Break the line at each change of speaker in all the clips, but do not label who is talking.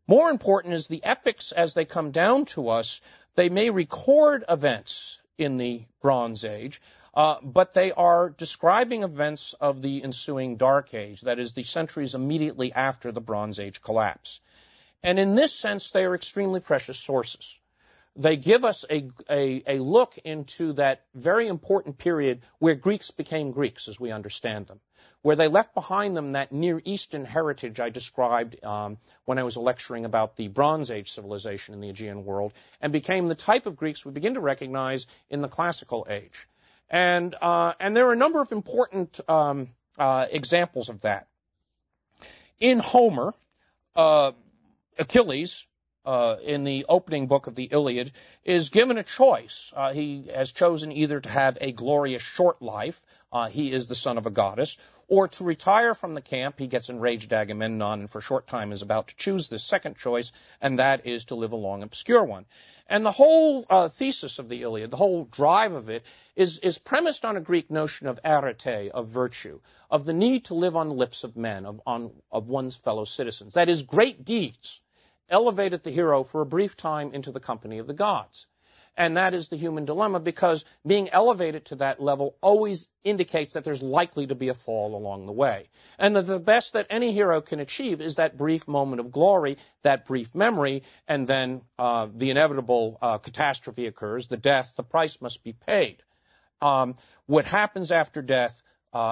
More important is the epics as they come down to us. They may record events in the Bronze Age, but they are describing events of the ensuing Dark Age, that is, the centuries immediately after the Bronze Age collapse. And in this sense, they are extremely precious sources. They give us a look into that very important period where Greeks became Greeks as we understand them, where they left behind them that Near Eastern heritage I described when I was lecturing about the Bronze Age civilization in the Aegean world, and became the type of Greeks we begin to recognize in the Classical Age. And there are a number of important examples of that. In Homer, Achilles, in the opening book of the Iliad, is given a choice. He has chosen either to have a glorious short life, he is the son of a goddess, or to retire from the camp. He gets enraged at Agamemnon and for a short time is about to choose this second choice, and that is to live a long, obscure one. And the whole thesis of the Iliad, the whole drive of it, is premised on a Greek notion of arete, of virtue, of the need to live on the lips of men, of one's fellow citizens. That is, great deeds elevated the hero for a brief time into the company of the gods. And that is the human dilemma, because being elevated to that level always indicates that there's likely to be a fall along the way. And that the best that any hero can achieve is that brief moment of glory, that brief memory, and then the inevitable catastrophe occurs, the death, the price must be paid. What happens after death,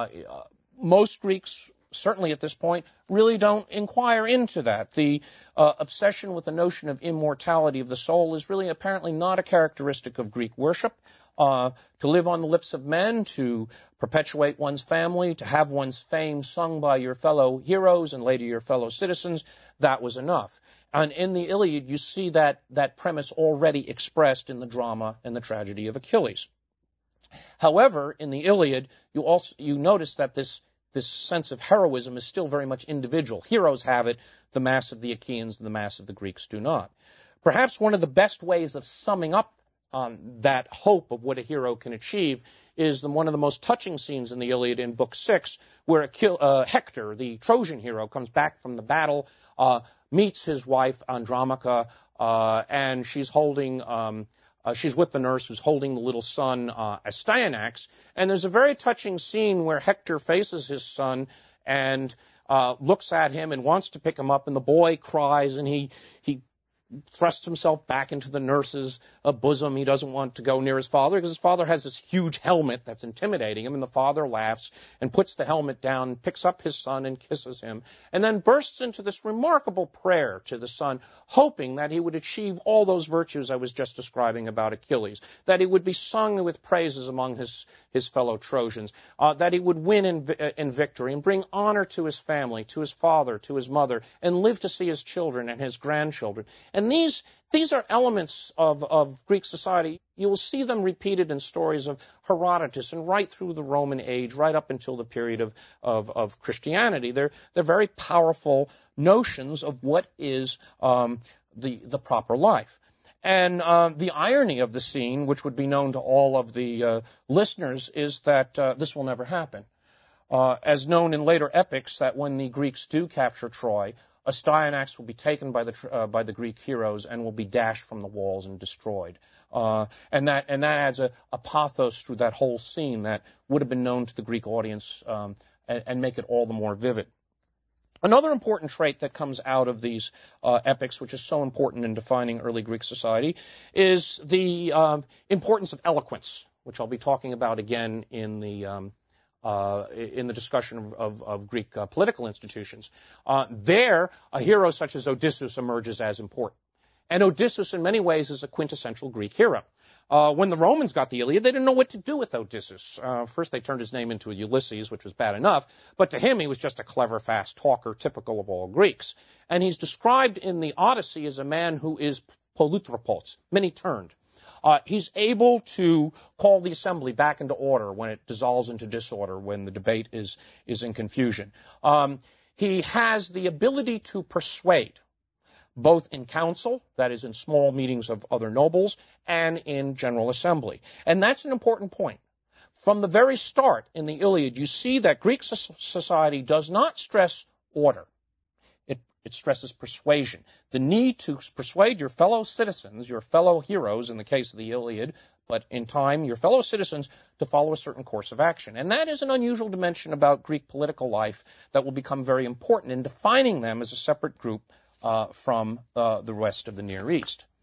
most Greeks, certainly at this point, really don't inquire into that. The obsession with the notion of immortality of the soul is really apparently not a characteristic of Greek worship. To live on the lips of men, to perpetuate one's family, to have one's fame sung by your fellow heroes and later your fellow citizens, that was enough. And in the Iliad, you see that premise already expressed in the drama and the tragedy of Achilles. However, in the Iliad, you notice that this sense of heroism is still very much individual. Heroes have it, the mass of the Achaeans and the mass of the Greeks do not. Perhaps one of the best ways of summing up that hope of what a hero can achieve is one of the most touching scenes in the Iliad in Book 6, where Hector, the Trojan hero, comes back from the battle, meets his wife Andromache, and she's holding she's with the nurse who's holding the little son, Astyanax. And there's a very touching scene where Hector faces his son and looks at him and wants to pick him up. And the boy cries and he thrusts himself back into the nurse's bosom. He doesn't want to go near his father because his father has this huge helmet that's intimidating him. And the father laughs and puts the helmet down, picks up his son and kisses him, and then bursts into this remarkable prayer to the son, hoping that he would achieve all those virtues I was just describing about Achilles, that he would be sung with praises among his fellow Trojans, that he would win in victory and bring honor to his family, to his father, to his mother, and live to see his children and his grandchildren. And these are elements of Greek society. You will see them repeated in stories of Herodotus and right through the Roman age, right up until the period of Christianity. They're very powerful notions of what is the proper life. And the irony of the scene, which would be known to all of the listeners, is that this will never happen. As known in later epics, that when the Greeks do capture Troy, Astyanax will be taken by the Greek heroes and will be dashed from the walls and destroyed. And that adds a pathos through that whole scene that would have been known to the Greek audience and make it all the more vivid. Another important trait that comes out of these epics, which is so important in defining early Greek society, is the importance of eloquence, which I'll be talking about again in the discussion of Greek political institutions. There, a hero such as Odysseus emerges as important. And Odysseus, in many ways, is a quintessential Greek hero. When the Romans got the Iliad, they didn't know what to do with Odysseus. First, they turned his name into Ulysses, which was bad enough, but to him, he was just a clever, fast talker, typical of all Greeks. And he's described in the Odyssey as a man who is polytropos, many-turned. He's able to call the assembly back into order when it dissolves into disorder, when the debate is in confusion. He has the ability to persuade, both in council, that is in small meetings of other nobles, and in general assembly. And that's an important point. From the very start in the Iliad, you see that Greek society does not stress order. It stresses persuasion, the need to persuade your fellow citizens, your fellow heroes in the case of the Iliad, but in time your fellow citizens to follow a certain course of action. And that is an unusual dimension about Greek political life that will become very important in defining them as a separate group from the rest of the Near East.